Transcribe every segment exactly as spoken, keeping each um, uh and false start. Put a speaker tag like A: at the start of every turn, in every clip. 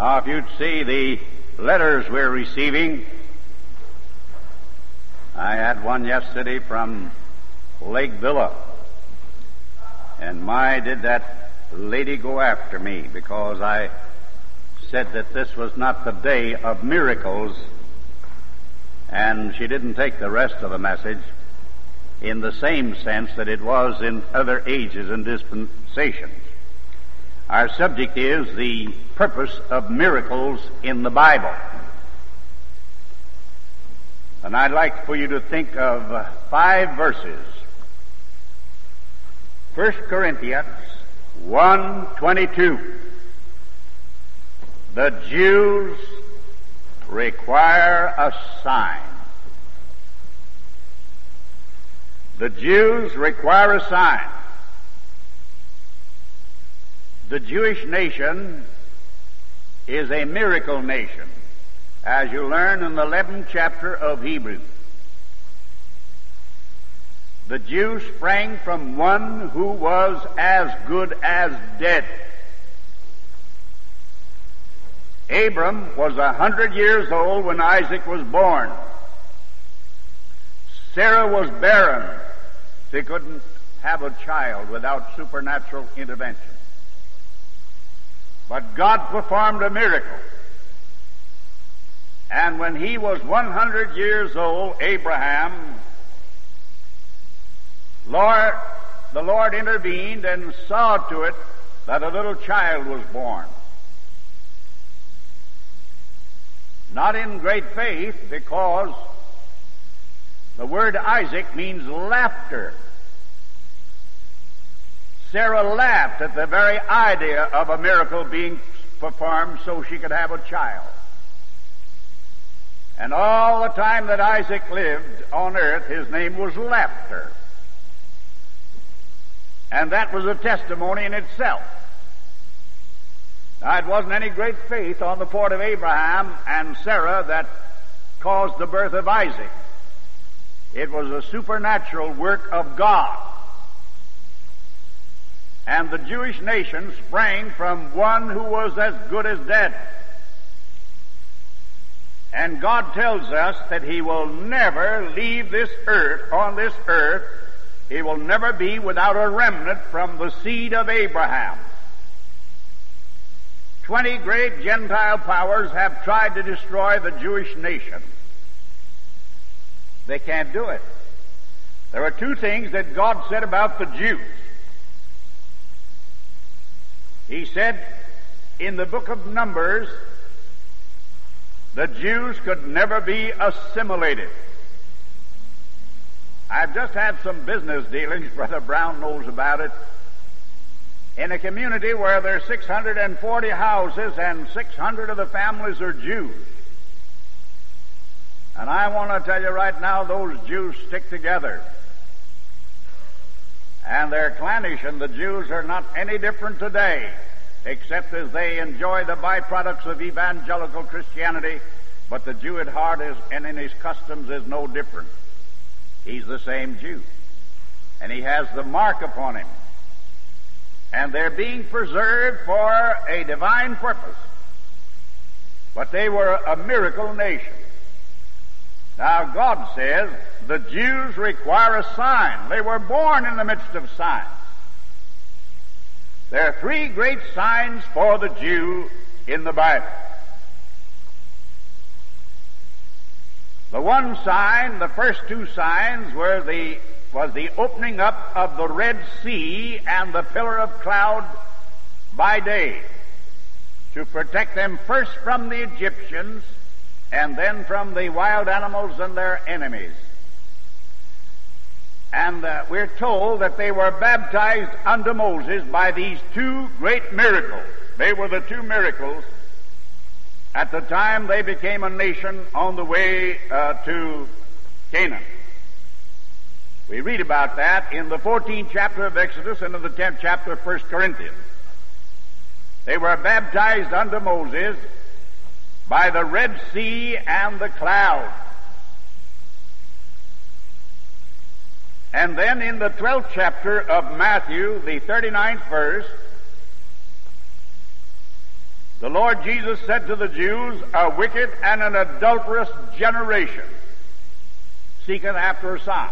A: Now, if you'd see the letters we're receiving, I had one yesterday from Lake Villa, and my, did that lady go after me because I said that this was not the day of miracles, and she didn't take the rest of the message in the same sense that it was in other ages and dispensations. Our subject is the purpose of miracles in the Bible. And I'd like for you to think of uh, five verses. First Corinthians one twenty-two. The Jews require a sign. The Jews require a sign. The Jewish nation is a miracle nation, as you learn in the eleventh chapter of Hebrews. The Jews sprang from one who was as good as dead. Abram was a hundred years old when Isaac was born. Sarah was barren. She couldn't have a child without supernatural intervention. But God performed a miracle. And when he was one hundred years old, Abraham, Lord, the Lord intervened and saw to it that a little child was born. Not in great faith, because the word Isaac means laughter. Sarah laughed at the very idea of a miracle being performed so she could have a child. And all the time that Isaac lived on earth, his name was Laughter. And that was a testimony in itself. Now, it wasn't any great faith on the part of Abraham and Sarah that caused the birth of Isaac. It was a supernatural work of God. And the Jewish nation sprang from one who was as good as dead. And God tells us that He will never leave this earth, on this earth, He will never be without a remnant from the seed of Abraham. Twenty great Gentile powers have tried to destroy the Jewish nation. They can't do it. There are two things that God said about the Jews. He said in the book of Numbers, the Jews could never be assimilated. I've just had some business dealings, Brother Brown knows about it, in a community where there are six hundred forty houses and six hundred of the families are Jews. And I want to tell you right now, those Jews stick together. And they're clannish, and the Jews are not any different today, except as they enjoy the byproducts of evangelical Christianity. But the Jew at heart is, and in his customs is no different. He's the same Jew. And he has the mark upon him. And they're being preserved for a divine purpose. But they were a miracle nation. Now God says the Jews require a sign. They were born in the midst of signs. There are three great signs for the Jew in the Bible. The one sign, the first two signs, were the, was the opening up of the Red Sea and the pillar of cloud by day to protect them first from the Egyptians and then from the wild animals and their enemies. And uh, we're told that they were baptized unto Moses by these two great miracles. They were the two miracles at the time they became a nation on the way uh, to Canaan. We read about that in the fourteenth chapter of Exodus and in the tenth chapter of First Corinthians. They were baptized unto Moses by the Red Sea and the cloud. And then in the twelfth chapter of Matthew, the thirty-ninth verse, The Lord Jesus said to the Jews, a wicked and an adulterous generation seeketh after a sign.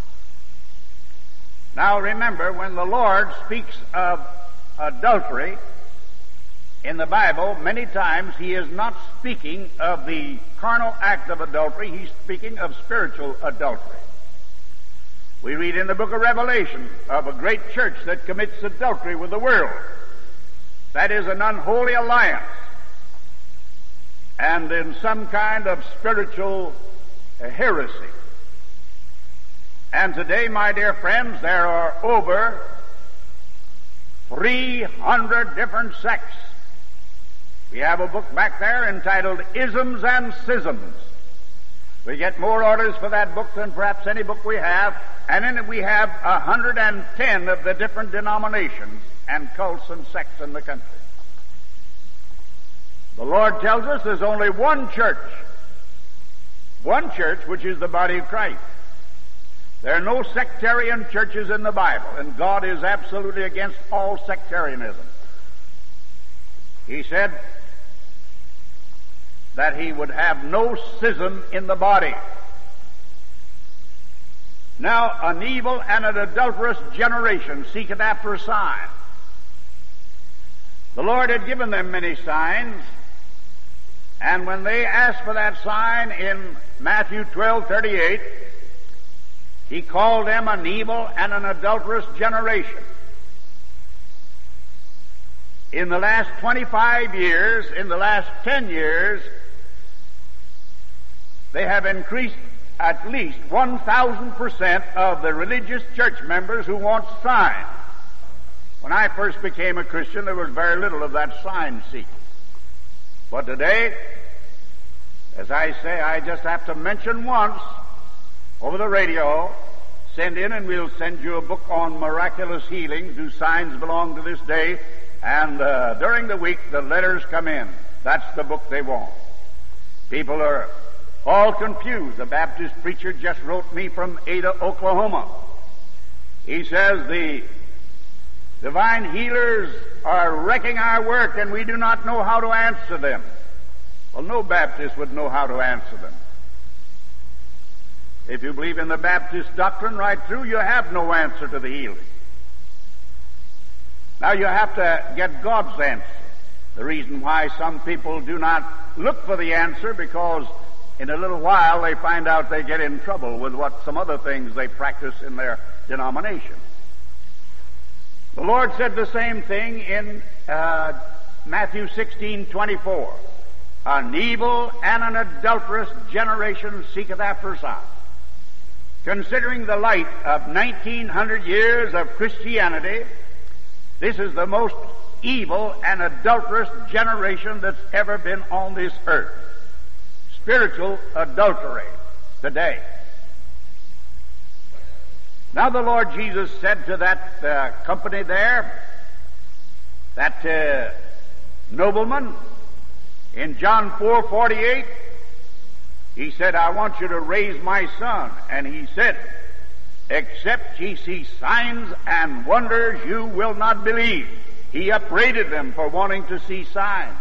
A: Now remember, when the Lord speaks of adultery in the Bible, many times He is not speaking of the carnal act of adultery, He's speaking of spiritual adultery. We read in the book of Revelation of a great church that commits adultery with the world. That is an unholy alliance and in some kind of spiritual heresy. And today, my dear friends, there are over three hundred different sects. We have a book back there entitled Isms and Schisms. We get more orders for that book than perhaps any book we have, and in it we have one hundred ten of the different denominations and cults and sects in the country. The Lord tells us there's only one church, one church which is the body of Christ. There are no sectarian churches in the Bible, and God is absolutely against all sectarianism. He said that He would have no schism in the body. Now, an evil and an adulterous generation seeketh after a sign. The Lord had given them many signs, and when they asked for that sign in Matthew twelve thirty-eight, He called them an evil and an adulterous generation. In the last twenty-five years, in the last ten years, they have increased at least one thousand percent of the religious church members who want signs. When I first became a Christian, there was very little of that sign seeking. But today, as I say, I just have to mention once over the radio, send in and we'll send you a book on miraculous healings. Do signs belong to this day? And uh, during the week, the letters come in. That's the book they want. People are all confused. The Baptist preacher just wrote me from Ada, Oklahoma. He says the divine healers are wrecking our work and we do not know how to answer them. Well, no Baptist would know how to answer them. If you believe in the Baptist doctrine right through, you have no answer to the healing. Now you have to get God's answer. The reason why some people do not look for the answer, because in a little while they find out they get in trouble with what some other things they practice in their denomination. The Lord said the same thing in uh, Matthew sixteen twenty-four. An evil and an adulterous generation seeketh after a sign. Considering the light of nineteen hundred years of Christianity, this is the most evil and adulterous generation that's ever been on this earth. Spiritual adultery today. Now the Lord Jesus said to that uh, company there, that uh, nobleman, in John four forty-eight, He said, I want you to raise my son. And He said, except ye see signs and wonders, you will not believe. He upbraided them for wanting to see signs.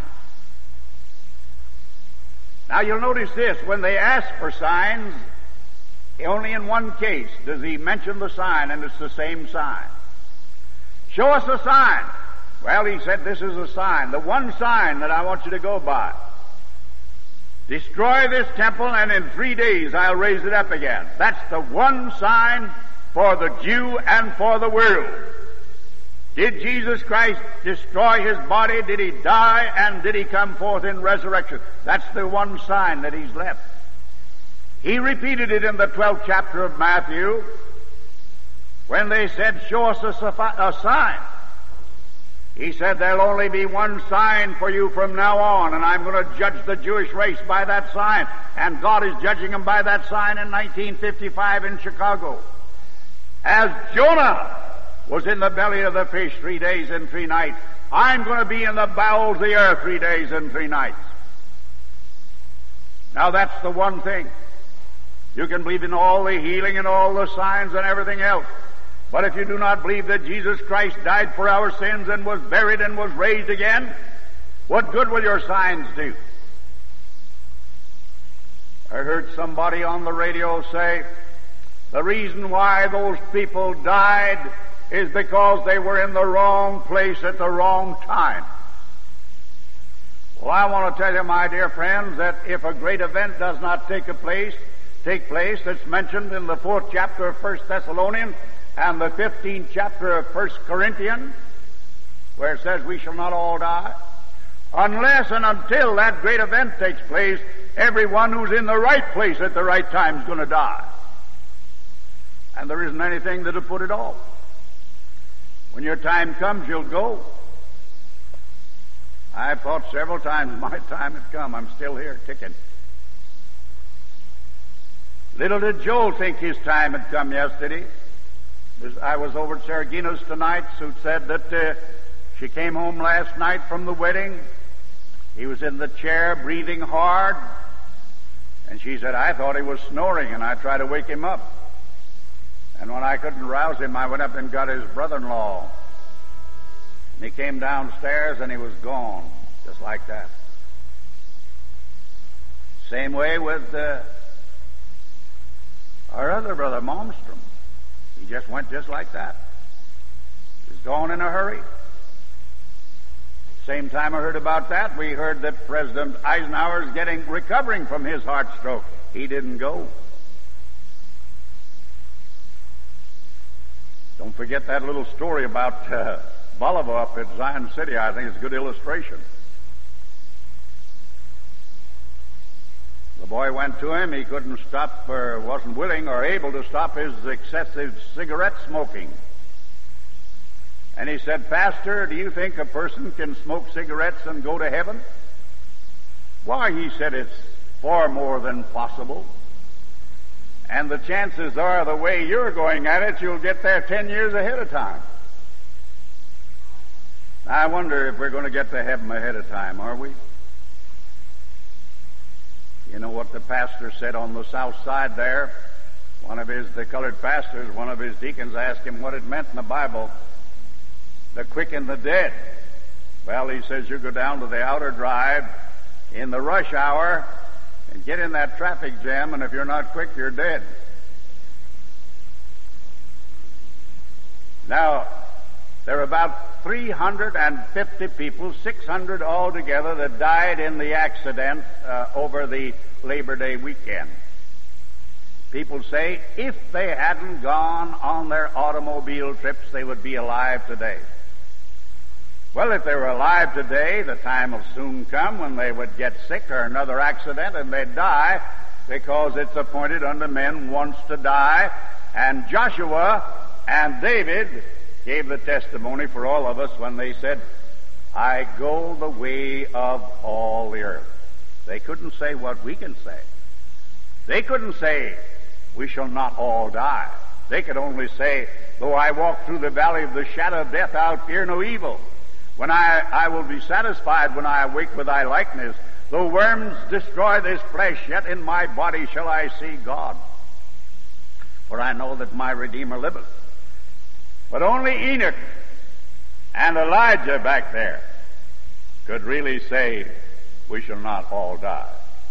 A: Now you'll notice this, when they ask for signs, only in one case does He mention the sign, and it's the same sign. Show us a sign. Well, He said, this is a sign, the one sign that I want you to go by. Destroy this temple, and in three days I'll raise it up again. That's the one sign for the Jew and for the world. Did Jesus Christ destroy His body? Did He die? And did He come forth in resurrection? That's the one sign that He's left. He repeated it in the twelfth chapter of Matthew when they said, show us a, a sign. He said, there'll only be one sign for you from now on, and I'm going to judge the Jewish race by that sign. And God is judging them by that sign in nineteen fifty-five in Chicago. As Jonah was in the belly of the fish three days and three nights, I'm going to be in the bowels of the earth three days and three nights. Now that's the one thing. You can believe in all the healing and all the signs and everything else. But if you do not believe that Jesus Christ died for our sins and was buried and was raised again, What good will your signs do? I heard somebody on the radio say the reason why those people died is because they were in the wrong place at the wrong time. Well, I want to tell you, my dear friends, that if a great event does not take a place, take place that's mentioned in the fourth chapter of First Thessalonians and the fifteenth chapter of First Corinthians, where it says we shall not all die, unless and until that great event takes place, everyone who's in the right place at the right time is going to die. And there isn't anything that'll put it off. When your time comes, you'll go. I've thought several times my time had come. I'm still here ticking. Little did Joel think his time had come yesterday. I was over at Saragina's tonight, who said that uh, she came home last night from the wedding. He was in the chair breathing hard. And she said, I thought he was snoring, and I tried to wake him up. And when I couldn't rouse him, I went up and got his brother-in-law. And he came downstairs, and he was gone, just like that. Same way with uh, our other brother, Malmstrom. He just went just like that. He was gone in a hurry. Same time I heard about that, we heard that President Eisenhower is getting recovering from his heart stroke. He didn't go. Don't forget that little story about uh, Bolivar up at Zion City. I think it's a good illustration. The boy went to him. He couldn't stop, or wasn't willing or able to stop his excessive cigarette smoking. And he said, Pastor, do you think a person can smoke cigarettes and go to heaven? Why, he said, it's far more than possible. And the chances are, the way you're going at it, you'll get there ten years ahead of time. I wonder if we're going to get to heaven ahead of time, are we? You know what the pastor said on the south side there? One of his, the colored pastors, one of his deacons asked him what it meant in the Bible, the quick and the dead. Well, he says, you go down to the outer drive in the rush hour and get in that traffic jam, and if you're not quick, you're dead. Now, there are about three hundred fifty people, six hundred altogether, that died in the accident uh, over the Labor Day weekend. People say if they hadn't gone on their automobile trips, they would be alive today. Well, if they were alive today, the time will soon come when they would get sick or another accident and they'd die, because it's appointed unto men once to die. And Joshua and David gave the testimony for all of us when they said, I go the way of all the earth. They couldn't say what we can say. They couldn't say, we shall not all die. They could only say, though I walk through the valley of the shadow of death, I'll fear no evil. When I, I will be satisfied when I awake with thy likeness. Though worms destroy this flesh, yet in my body shall I see God. For I know that my Redeemer liveth. But only Enoch and Elijah back there could really say, we shall not all die.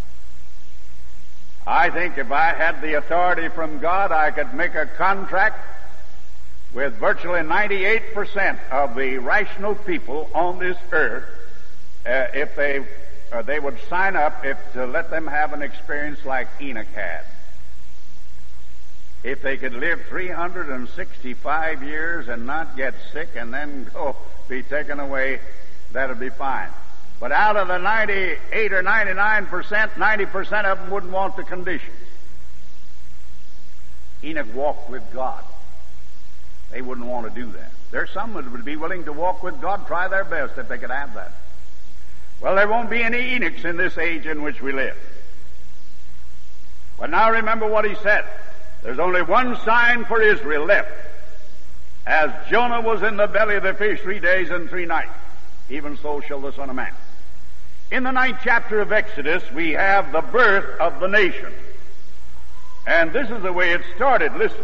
A: I think if I had the authority from God, I could make a contract with virtually ninety-eight percent of the rational people on this earth, uh, if they uh, they would sign up if to let them have an experience like Enoch had. If they could live three hundred sixty-five years and not get sick and then go be taken away, that'd be fine. But out of the ninety-eight or ninety-nine percent, ninety percent of them wouldn't want the conditions. Enoch walked with God. They wouldn't want to do that. There's some that would be willing to walk with God, try their best if they could have that. Well, there won't be any Enochs in this age in which we live. But now remember what he said. There's only one sign for Israel left. As Jonah was in the belly of the fish three days and three nights, even so shall the Son of Man. In the ninth chapter of Exodus, we have the birth of the nation. And this is the way it started. Listen.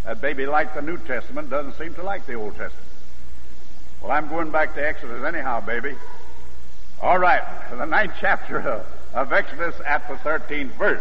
A: That baby liked the New Testament, doesn't seem to like the Old Testament. Well, I'm going back to Exodus anyhow, baby. All right, the ninth chapter of, of Exodus at the thirteenth verse.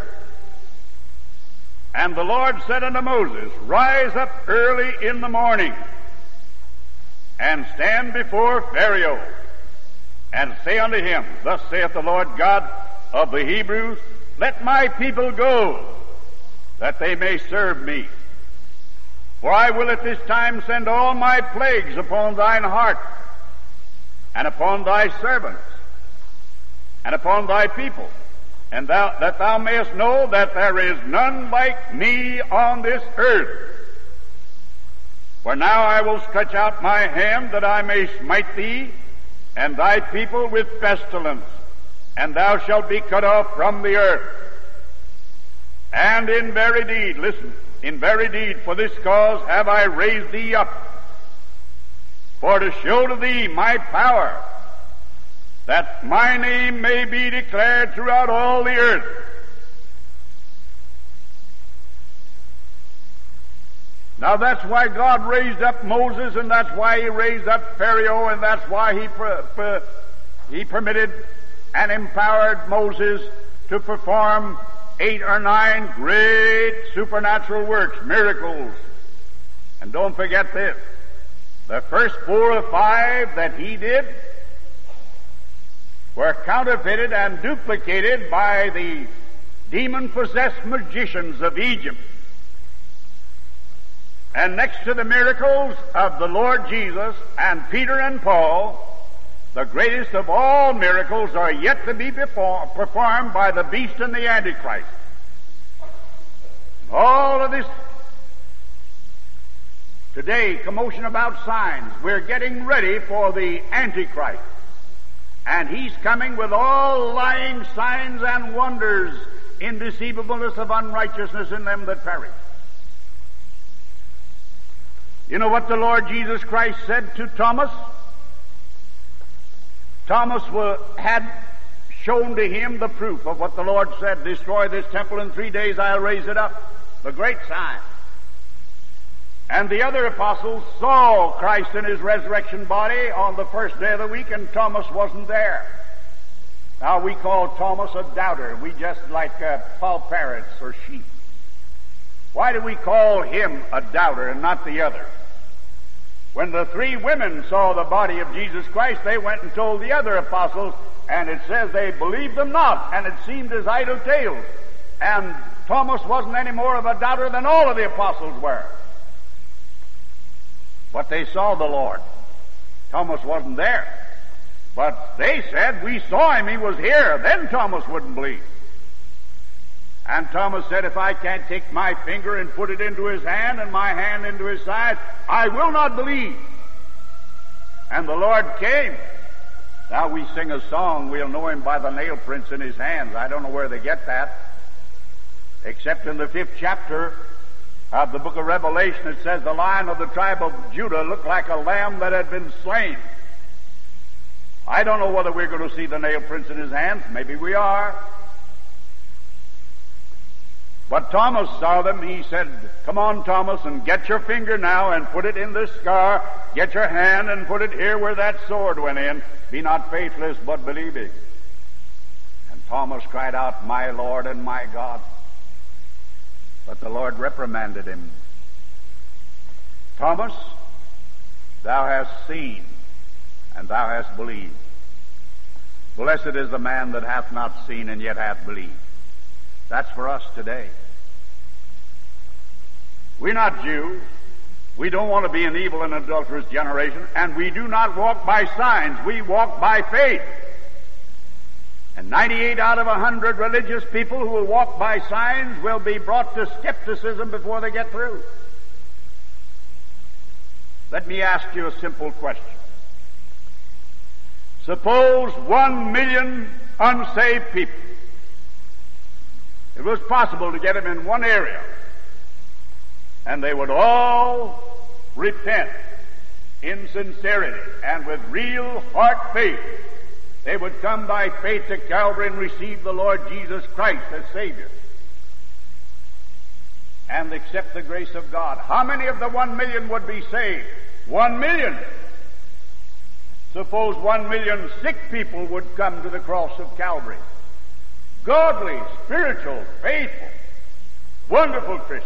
A: And the Lord said unto Moses, Rise up early in the morning, and stand before Pharaoh, and say unto him, Thus saith the Lord God of the Hebrews, Let my people go, that they may serve me. For I will at this time send all my plagues upon thine heart, and upon thy servants, and upon thy people, and thou, that thou mayest know that there is none like me on this earth. For now I will stretch out my hand that I may smite thee and thy people with pestilence, and thou shalt be cut off from the earth. And in very deed, listen, in very deed, for this cause have I raised thee up, for to show to thee my power, that my name may be declared throughout all the earth. Now that's why God raised up Moses, and that's why He raised up Pharaoh, and that's why He per, per, He permitted and empowered Moses to perform eight or nine great supernatural works, miracles. And don't forget this, the first four or five that he did were counterfeited and duplicated by the demon-possessed magicians of Egypt. And next to the miracles of the Lord Jesus and Peter and Paul, the greatest of all miracles are yet to be before, performed by the beast and the Antichrist. All of this today, commotion about signs, we're getting ready for the Antichrist. And he's coming with all lying signs and wonders in deceivableness of unrighteousness in them that perish. You know what the Lord Jesus Christ said to Thomas? Thomas had shown to him the proof of what the Lord said, Destroy this temple in three days, I'll raise it up. The great sign. And the other apostles saw Christ in His resurrection body on the first day of the week, and Thomas wasn't there. Now we call Thomas a doubter. We just like uh, fowl parrots or sheep. Why do we call him a doubter and not the other? When the three women saw the body of Jesus Christ, they went and told the other apostles, and it says they believed them not, and it seemed as idle tales. And Thomas wasn't any more of a doubter than all of the apostles were. But they saw the Lord. Thomas wasn't there. But they said, we saw Him, He was here. Then Thomas wouldn't believe. And Thomas said, if I can't take my finger and put it into his hand and my hand into his side, I will not believe. And the Lord came. Now we sing a song, we'll know Him by the nail prints in His hands. I don't know where they get that. Except in the fifth chapter of the book of Revelation, it says the Lion of the tribe of Judah looked like a lamb that had been slain. I don't know whether we're going to see the nail prints in His hands. Maybe we are. But Thomas saw them. He said, come on, Thomas, and get your finger now and put it in this scar. Get your hand and put it here where that sword went in. Be not faithless, but believing. And Thomas cried out, my Lord and my God. But the Lord reprimanded him. Thomas, thou hast seen, and thou hast believed. Blessed is the man that hath not seen and yet hath believed. That's for us today. We're not Jews. We don't want to be an evil and adulterous generation, and we do not walk by signs. We walk by faith. And ninety-eight out of a hundred religious people who will walk by signs will be brought to skepticism before they get through. Let me ask you a simple question. Suppose one million unsaved people. It was possible to get them in one area, and they would all repent in sincerity and with real heart faith. They would come by faith to Calvary and receive the Lord Jesus Christ as Savior. and accept the grace of God, how many of the one million would be saved? One million. Suppose one million sick people would come to the cross of Calvary. Godly, spiritual, faithful, wonderful Christians.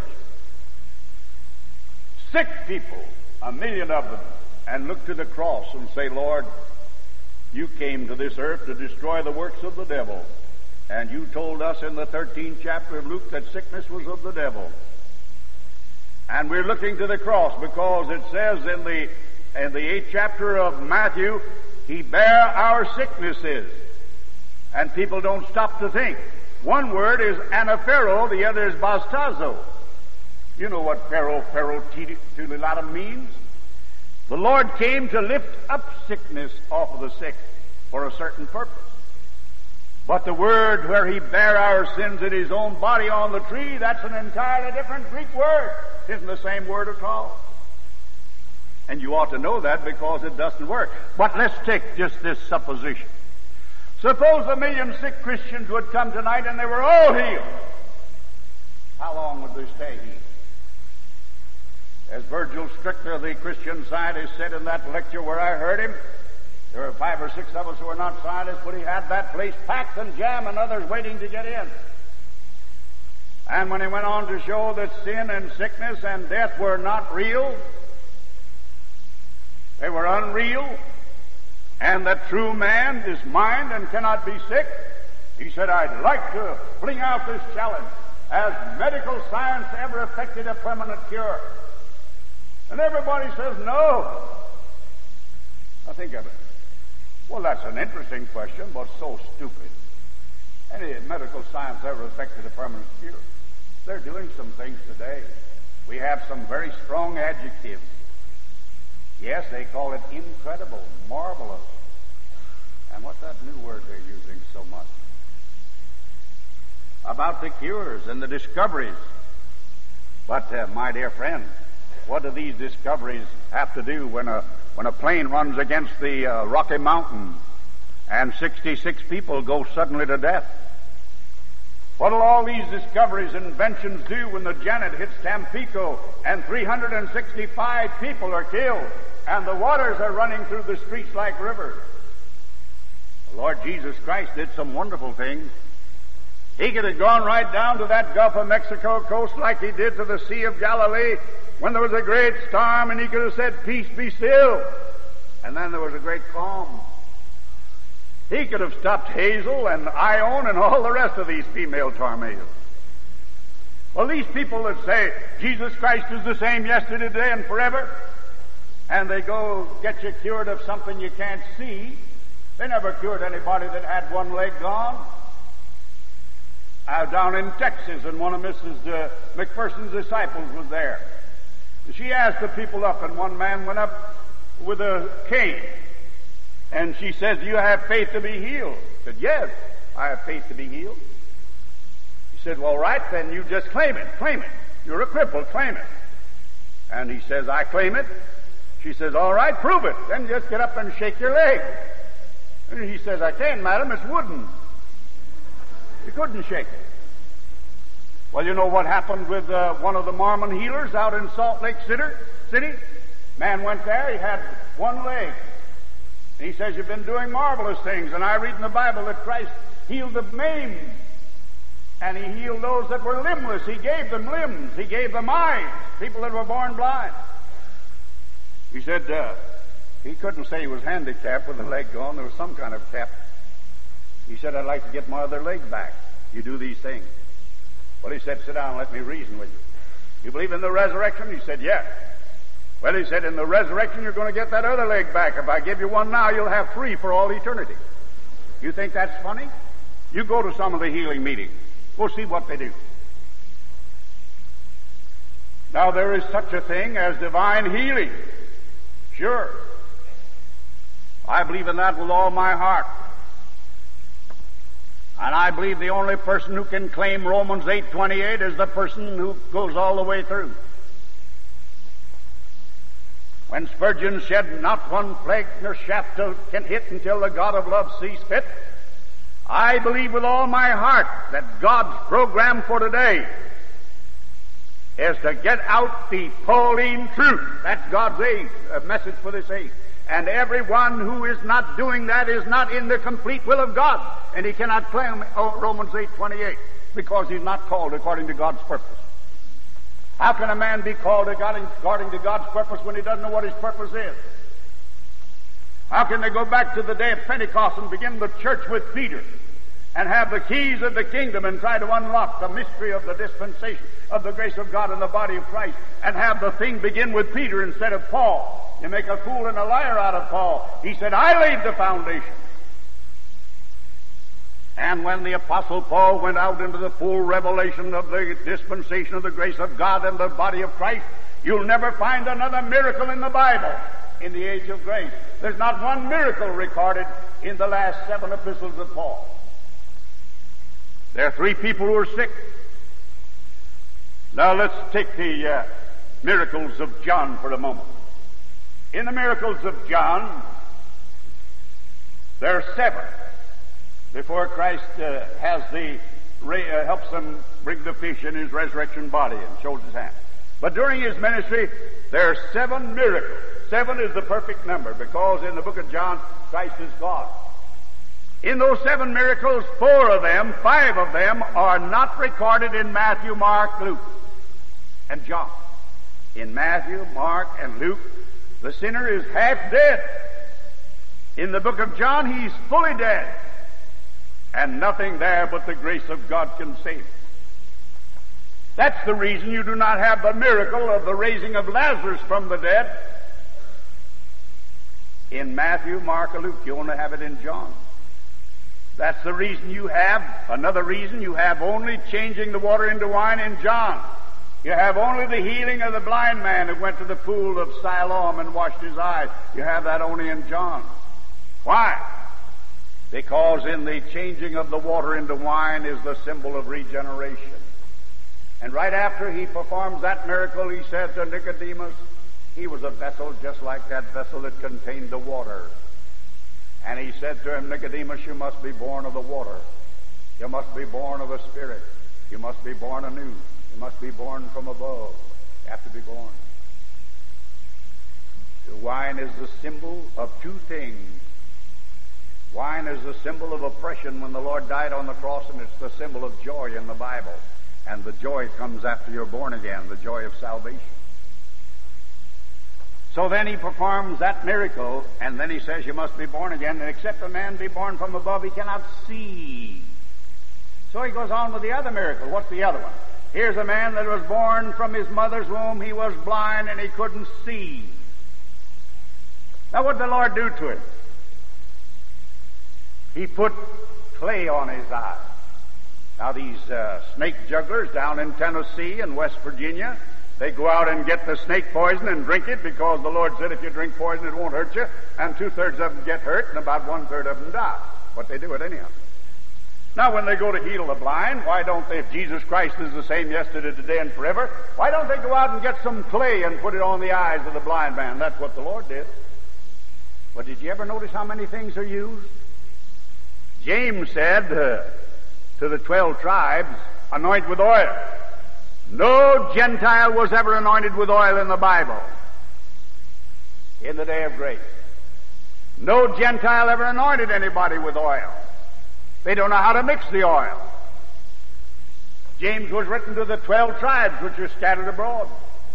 A: Sick people, a million of them, and look to the cross and say, Lord, you came to this earth to destroy the works of the devil. And you told us in the thirteenth chapter of Luke that sickness was of the devil. And we're looking to the cross because it says in the in the eighth chapter of Matthew, He bare our sicknesses. And people don't stop to think. One word is anaphero, the other is bastazo. You know what pharaoh, pharaoh, tululatum means? The Lord came to lift up sickness off of the sick for a certain purpose. But the word where He bare our sins in His own body on the tree, that's an entirely different Greek word. It isn't the same word at all. And you ought to know that because it doesn't work. But let's take just this supposition. Suppose a million sick Christians would come tonight and they were all healed. How long would they stay healed? As Virgil Strickler, the Christian Scientist, said in that lecture where I heard him, there were five or six of us who were not scientists, but he had that place packed and jammed and others waiting to get in. And when he went on to show that sin and sickness and death were not real, they were unreal, and that true man is mind and cannot be sick, he said, I'd like to fling out this challenge. Has medical science ever effected a permanent cure? And everybody says no. Now think of it. Well, that's an interesting question, but so stupid. Any medical science ever effected a permanent cure? They're doing some things today. We have some very strong adjectives. Yes, they call it incredible, marvelous. And what's that new word they're using so much? About the cures and the discoveries. But, uh, my dear friend, what do these discoveries have to do when a when a plane runs against the uh, Rocky Mountain and sixty-six people go suddenly to death? What will all these discoveries and inventions do when the Janet hits Tampico and three hundred sixty-five people are killed and the waters are running through the streets like rivers? The Lord Jesus Christ did some wonderful things. He could have gone right down to that Gulf of Mexico coast like He did to the Sea of Galilee when there was a great storm, and He could have said, peace, be still. And then there was a great calm. He could have stopped Hazel and Ione and all the rest of these female tornadoes. Well, these people that say Jesus Christ is the same yesterday, today, and forever, and they go get you cured of something you can't see, they never cured anybody that had one leg gone. I was down in Texas, and one of Missus Uh, McPherson's disciples was there. She asked the people up, and one man went up with a cane. And she says, do you have faith to be healed? I said, yes, I have faith to be healed. He said, well, right, then you just claim it, claim it. You're a cripple, claim it. And he says, I claim it. She says, all right, prove it. Then just get up and shake your leg. And he says, I can't, madam, it's wooden. He couldn't shake it. Well, you know what happened with uh, one of the Mormon healers out in Salt Lake City? Man went there, he had one leg. And he says, you've been doing marvelous things. And I read in the Bible that Christ healed the maimed. And He healed those that were limbless. He gave them limbs. He gave them eyes. People that were born blind. He said, uh, he couldn't say he was handicapped with a leg gone. There was some kind of cap. He said, I'd like to get my other leg back. You do these things. Well, he said, sit down and let me reason with you. You believe in the resurrection? He said, yes. Well, he said, in the resurrection you're going to get that other leg back. If I give you one now, you'll have three for all eternity. You think that's funny? You go to some of the healing meetings. We'll see what they do. Now, there is such a thing as divine healing. Sure. I believe in that with all my heart. And I believe the only person who can claim Romans eight twenty-eight is the person who goes all the way through. When Spurgeon said, not one plague nor shaft can hit until the God of love sees fit, I believe with all my heart that God's program for today is to get out the Pauline truth. That's God's age, a message for this age. And everyone who is not doing that is not in the complete will of God. And he cannot claim oh, Romans eight twenty-eight because he's not called according to God's purpose. How can a man be called according to God's purpose when he doesn't know what his purpose is? How can they go back to the day of Pentecost and begin the church with Peter and have the keys of the kingdom and try to unlock the mystery of the dispensation of the grace of God in the body of Christ and have the thing begin with Peter instead of Paul? You make a fool and a liar out of Paul. He said, I laid the foundation. And when the Apostle Paul went out into the full revelation of the dispensation of the grace of God and the body of Christ, you'll never find another miracle in the Bible in the age of grace. There's not one miracle recorded in the last seven epistles of Paul. There are three people who are sick. Now let's take the uh, miracles of John for a moment. In the miracles of John, there are seven before Christ uh, has the uh, helps them bring the fish in his resurrection body and shows his hand. But during his ministry, there are seven miracles. Seven is the perfect number because in the book of John, Christ is God. In those seven miracles, four of them, five of them, are not recorded in Matthew, Mark, Luke, and John. In Matthew, Mark, and Luke, the sinner is half dead. In the book of John, he's fully dead. And nothing there but the grace of God can save him. That's the reason you do not have the miracle of the raising of Lazarus from the dead in Matthew, Mark, or Luke. You only have it in John. That's the reason you have, another reason, you have only changing the water into wine in John. You have only the healing of the blind man who went to the pool of Siloam and washed his eyes. You have that only in John. Why? Because in the changing of the water into wine is the symbol of regeneration. And right after he performs that miracle, he said to Nicodemus, he was a vessel just like that vessel that contained the water. And he said to him, Nicodemus, you must be born of the water. You must be born of the Spirit. You must be born anew. You must be born from above. You have to be born. The wine is the symbol of two things. Wine is the symbol of oppression when the Lord died on the cross, and it's the symbol of joy in the Bible. And the joy comes after you're born again, the joy of salvation. So then he performs that miracle, and then he says you must be born again, and except a man be born from above, he cannot see. So he goes on with the other miracle. What's the other one? Here's a man that was born from his mother's womb. He was blind and he couldn't see. Now what did the Lord do to him? He put clay on his eyes. Now these uh, snake jugglers down in Tennessee and West Virginia, they go out and get the snake poison and drink it because the Lord said if you drink poison it won't hurt you, and two-thirds of them get hurt and about one-third of them die. But they do it anyhow. Now when they go to heal the blind, why don't they, if Jesus Christ is the same yesterday, today, and forever, why don't they go out and get some clay and put it on the eyes of the blind man? That's what the Lord did. But did you ever notice how many things are used? James said uh, to the twelve tribes, anoint with oil. No Gentile was ever anointed with oil in the Bible in the day of grace. No Gentile ever anointed anybody with oil. They don't know how to mix the oil. James was written to the twelve tribes which are scattered abroad.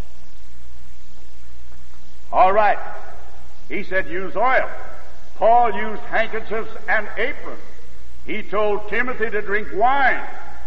A: All right. He said use oil. Paul used handkerchiefs and aprons. He told Timothy to drink wine.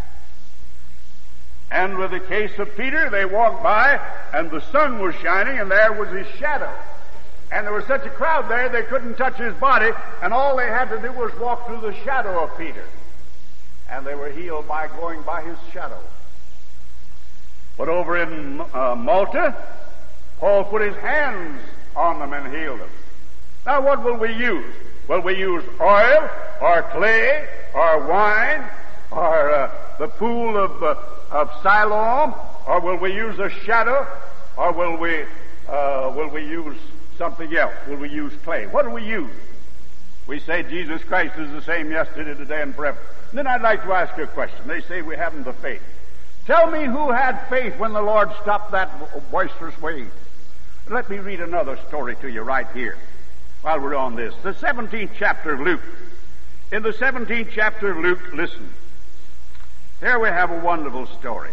A: And with the case of Peter, they walked by, and the sun was shining, and there was his shadow. And there was such a crowd there, they couldn't touch his body, and all they had to do was walk through the shadow of Peter. And they were healed by going by his shadow. But over in uh, Malta, Paul put his hands on them and healed them. Now what will we use? Will we use oil, or clay, or wine, or uh, the pool of, uh, of Siloam, or will we use a shadow, or will we, uh, will we use something else? Will we use clay? What do we use? We say Jesus Christ is the same yesterday, today, and forever. And then I'd like to ask you a question. They say we haven't the faith. Tell me who had faith when the Lord stopped that boisterous wave. Let me read another story to you right here while we're on this. The seventeenth chapter of Luke. In the seventeenth chapter of Luke, listen. Here we have a wonderful story.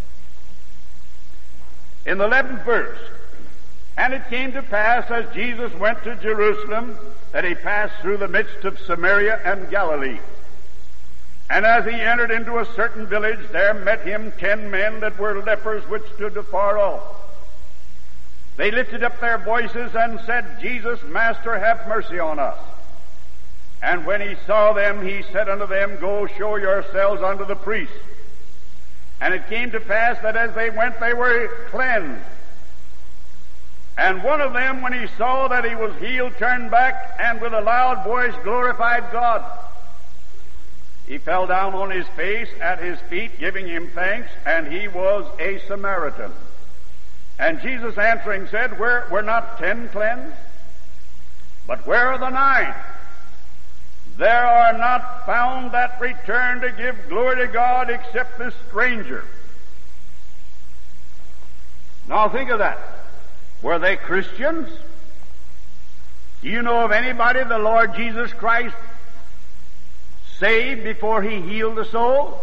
A: In the eleventh verse, and it came to pass as Jesus went to Jerusalem that he passed through the midst of Samaria and Galilee. And as he entered into a certain village, there met him ten men that were lepers, which stood afar off. They lifted up their voices and said, Jesus, Master, have mercy on us. And when he saw them, he said unto them, Go show yourselves unto the priests. And it came to pass that as they went, they were cleansed. And one of them, when he saw that he was healed, turned back and with a loud voice glorified God. He fell down on his face at his feet, giving him thanks, and he was a Samaritan. And Jesus answering said, Were, were not ten cleansed? But where are the nine? There are not found that return to give glory to God except this stranger. Now think of that. Were they Christians? Do you know of anybody the Lord Jesus Christ saved before he healed the soul?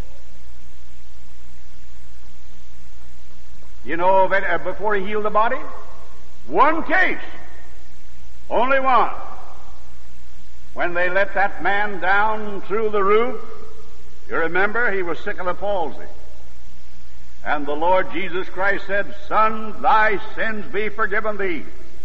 A: You know of it uh, before he healed the body? One case. Only one. When they let that man down through the roof, you remember he was sick of the palsy. And the Lord Jesus Christ said, Son, thy sins be forgiven thee.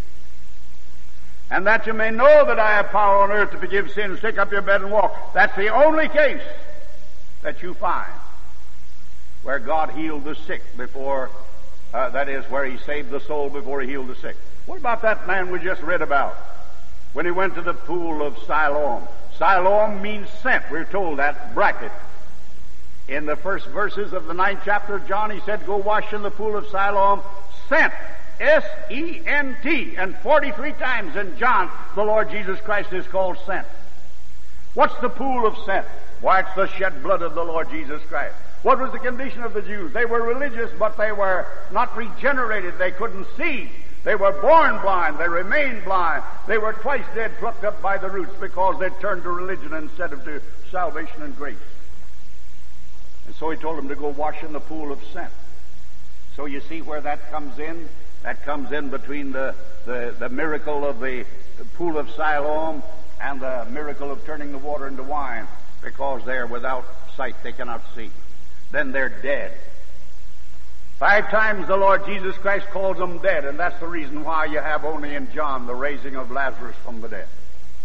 A: And that you may know that I have power on earth to forgive sins, take up your bed and walk. That's the only case that you find where God healed the sick before, uh, that is, where he saved the soul before he healed the sick. What about that man we just read about? When he went to the pool of Siloam. Siloam means sent. We're told that bracket. In the first verses of the ninth chapter of John, he said, Go wash in the pool of Siloam. Sent. S E N T. And forty-three times in John, the Lord Jesus Christ is called sent. What's the pool of sent? Why, it's the shed blood of the Lord Jesus Christ. What was the condition of the Jews? They were religious, but they were not regenerated. They couldn't see. They were born blind. They remained blind. They were twice dead, plucked up by the roots because they turned to religion instead of to salvation and grace. And so he told them to go wash in the pool of sent. So you see where that comes in? That comes in between the, the, the miracle of the, the pool of Siloam and the miracle of turning the water into wine, because they're without sight. They cannot see. Then they're dead. Five times the Lord Jesus Christ calls them dead, and that's the reason why you have only in John the raising of Lazarus from the dead.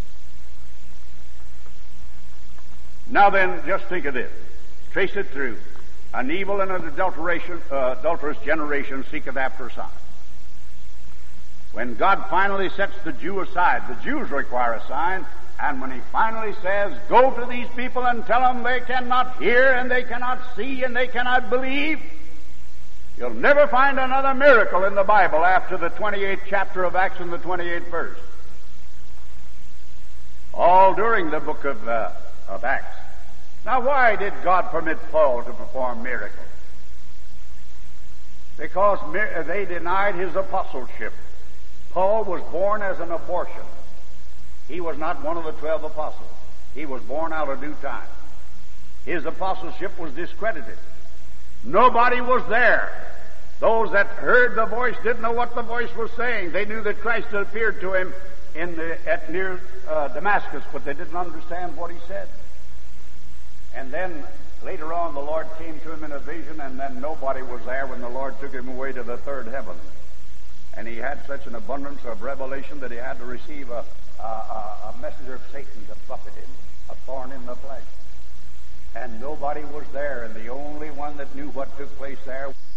A: Now then, just think of this. Trace it through. An evil and an adulteration, uh, adulterous generation seeketh after a sign. When God finally sets the Jew aside, the Jews require a sign, and when he finally says, Go to these people and tell them they cannot hear and they cannot see and they cannot believe, you'll never find another miracle in the Bible after the twenty-eighth chapter of Acts and the twenty-eighth verse. All during the book of, uh, of Acts. Now, why did God permit Paul to perform miracles? Because mir- they denied his apostleship. Paul was born as an abortion. He was not one of the twelve apostles. He was born out of due time. His apostleship was discredited. Nobody was there. Those that heard the voice didn't know what the voice was saying. They knew that Christ had appeared to him in the, at near uh, Damascus, but they didn't understand what he said. And then later on, the Lord came to him in a vision, and then nobody was there when the Lord took him away to the third heaven. And he had such an abundance of revelation that he had to receive a, a, a messenger of Satan to buffet him, a thorn in the flesh. And nobody was there, and the only one that knew what took place there